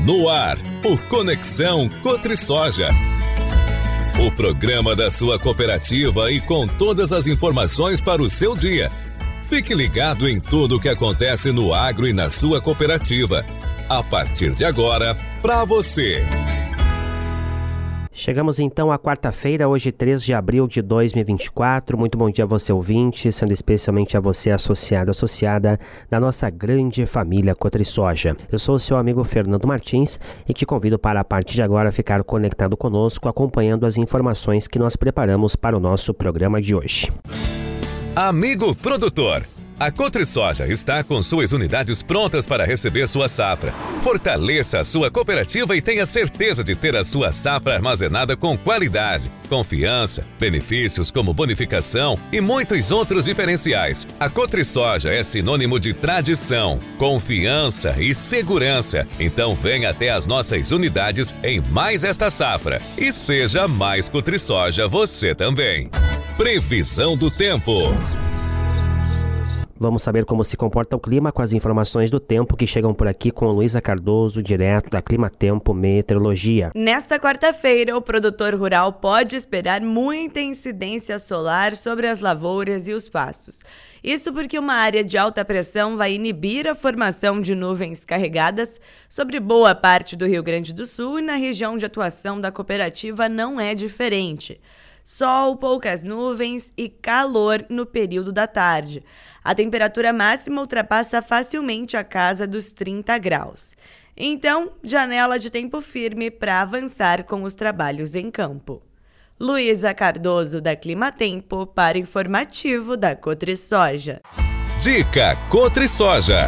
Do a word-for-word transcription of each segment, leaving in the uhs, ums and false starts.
No ar, o Conexão Cotrisoja. O programa da sua cooperativa e com todas as informações para o seu dia. Fique ligado em tudo o que acontece no agro e na sua cooperativa. A partir de agora, para você. Chegamos então à quarta-feira, hoje três de abril de dois mil e vinte e quatro. Muito bom dia a você ouvinte, sendo especialmente a você associado, associada da nossa grande família Cotrisoja. Eu sou o seu amigo Fernando Martins e te convido para a partir de agora ficar conectado conosco, acompanhando as informações que nós preparamos para o nosso programa de hoje. Amigo produtor, a Cotrisoja está com suas unidades prontas para receber sua safra. Fortaleça a sua cooperativa e tenha certeza de ter a sua safra armazenada com qualidade, confiança, benefícios como bonificação e muitos outros diferenciais. A Cotrisoja é sinônimo de tradição, confiança e segurança. Então venha até as nossas unidades em mais esta safra e seja mais Cotrisoja você também. Previsão do tempo. Vamos saber como se comporta o clima com as informações do tempo que chegam por aqui com Luísa Cardoso, direto da Clima Tempo Meteorologia. Nesta quarta-feira, o produtor rural pode esperar muita incidência solar sobre as lavouras e os pastos. Isso porque uma área de alta pressão vai inibir a formação de nuvens carregadas sobre boa parte do Rio Grande do Sul e na região de atuação da cooperativa não é diferente. Sol, poucas nuvens e calor no período da tarde. A temperatura máxima ultrapassa facilmente a casa dos trinta graus. Então, janela de tempo firme para avançar com os trabalhos em campo. Luísa Cardoso, da Clima Tempo, para informativo da Cotrisoja. Dica Cotrisoja.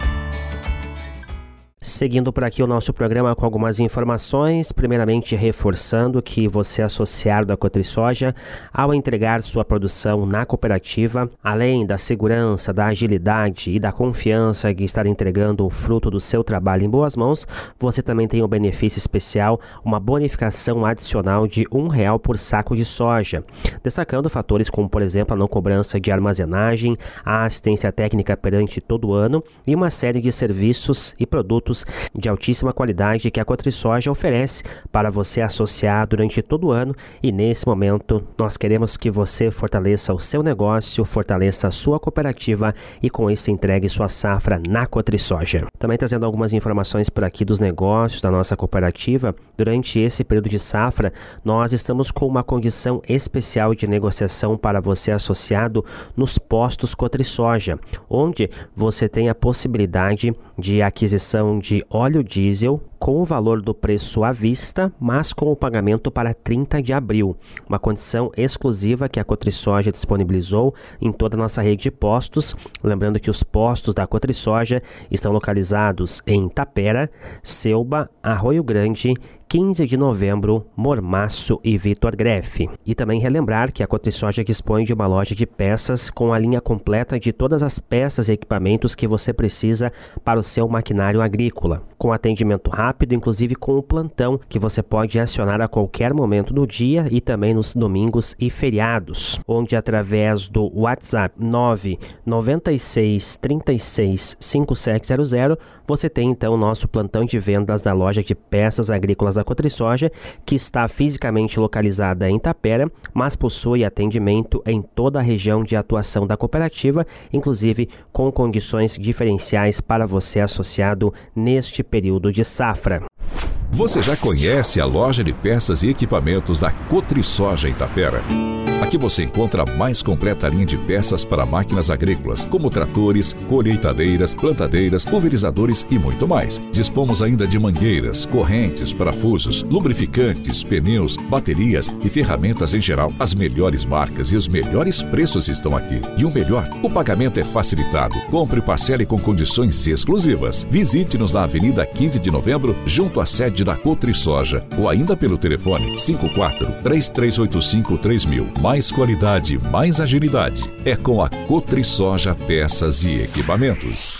Seguindo por aqui o nosso programa com algumas informações, primeiramente reforçando que você associado da Cotrisoja, ao entregar sua produção na cooperativa, além da segurança, da agilidade e da confiança de estar entregando o fruto do seu trabalho em boas mãos, você também tem um benefício especial, uma bonificação adicional de um real por saco de soja, destacando fatores como, por exemplo, a não cobrança de armazenagem, a assistência técnica perante todo o ano e uma série de serviços e produtos de altíssima qualidade que a Cotrisoja oferece para você associar durante todo o ano, e nesse momento nós queremos que você fortaleça o seu negócio, fortaleça a sua cooperativa e com isso entregue sua safra na Cotrisoja. Também trazendo algumas informações por aqui dos negócios da nossa cooperativa. Durante esse período de safra, nós estamos com uma condição especial de negociação para você associado nos postos Cotrisoja, onde você tem a possibilidade de aquisição de óleo diesel com o valor do preço à vista, mas com o pagamento para trinta de abril. Uma condição exclusiva que a Cotrisoja disponibilizou em toda a nossa rede de postos. Lembrando que os postos da Cotrisoja estão localizados em Tapera, Selba, Arroio Grande, quinze de novembro, Mormaço e Vitor Grefe. E também relembrar que a Cotrisoja dispõe de uma loja de peças com a linha completa de todas as peças e equipamentos que você precisa para o seu maquinário agrícola, com atendimento rápido, inclusive com o plantão que você pode acionar a qualquer momento do dia e também nos domingos e feriados, onde através do WhatsApp nove nove seis, três seis, cinco sete zero zero você tem então o nosso plantão de vendas da loja de peças agrícolas da Cotrisoja, que está fisicamente localizada em Tapera, mas possui atendimento em toda a região de atuação da cooperativa, inclusive com condições diferenciais para você associado neste período de safra. Você já conhece a loja de peças e equipamentos da Cotrisoja em Tapera? Aqui você encontra a mais completa linha de peças para máquinas agrícolas, como tratores, colheitadeiras, plantadeiras, pulverizadores e muito mais. Dispomos ainda de mangueiras, correntes, parafusos, lubrificantes, pneus, baterias e ferramentas em geral. As melhores marcas e os melhores preços estão aqui. E o melhor, o pagamento é facilitado. Compre e parcele com condições exclusivas. Visite-nos na Avenida quinze de novembro, junto à sede da Cotrisoja, ou ainda pelo telefone cinco quatro, três três oito cinco, três mil. Mais qualidade, mais agilidade. É com a Cotrisoja Peças e Equipamentos.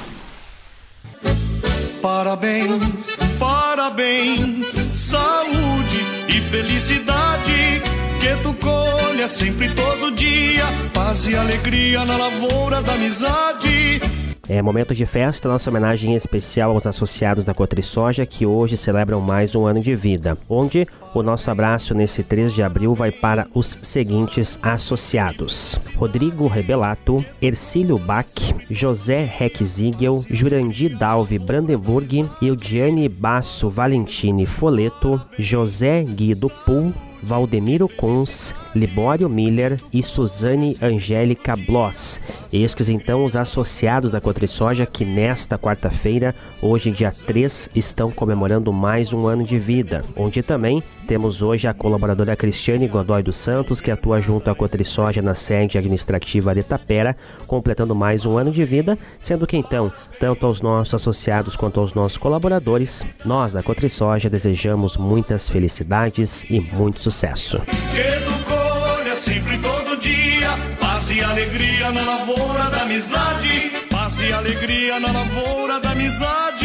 Parabéns, parabéns, saúde e felicidade, que tu colha sempre todo dia, paz e alegria na lavoura da amizade. É momento de festa, nossa homenagem especial aos associados da CotriSoja que hoje celebram mais um ano de vida, onde o nosso abraço nesse três de abril vai para os seguintes associados: Rodrigo Rebelato, Ercílio Bach, José Reckziegel, Jurandir Dalve Brandenburg, Eudiane Basso Valentini Foleto, José Guido Pul, Valdemiro Kunz, Libório Miller e Suzane Angélica Bloss. Estes então os associados da CotriSoja que nesta quarta-feira, hoje dia três, estão comemorando mais um ano de vida, onde também temos hoje a colaboradora Cristiane Godoy dos Santos, que atua junto à CotriSoja na sede administrativa de Tapera, completando mais um ano de vida, sendo que então, tanto aos nossos associados quanto aos nossos colaboradores, nós da CotriSoja desejamos muitas felicidades e muito sucesso. Que tu colha sempre todo dia, paz e alegria na lavoura da amizade, paz e alegria na lavoura da amizade.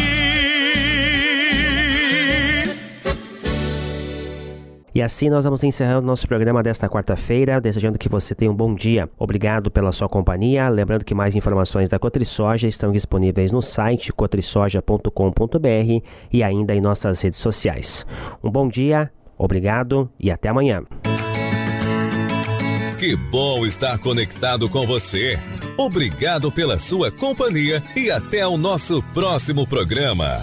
E assim nós vamos encerrando nosso programa desta quarta-feira, desejando que você tenha um bom dia. Obrigado pela sua companhia. Lembrando que mais informações da CotriSoja estão disponíveis no site cotrisoja ponto com ponto b r e ainda em nossas redes sociais. Um bom dia, obrigado e até amanhã. Que bom estar conectado com você. Obrigado pela sua companhia e até o nosso próximo programa.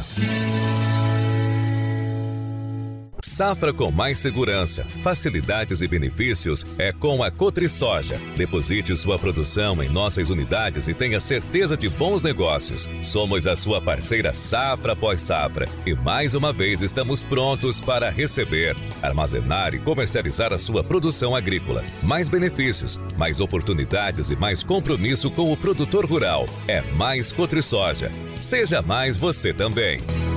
Safra com mais segurança, facilidades e benefícios é com a CotriSoja. Deposite sua produção em nossas unidades e tenha certeza de bons negócios. Somos a sua parceira safra após safra e mais uma vez estamos prontos para receber, armazenar e comercializar a sua produção agrícola. Mais benefícios, mais oportunidades e mais compromisso com o produtor rural. É mais CotriSoja. Seja mais você também.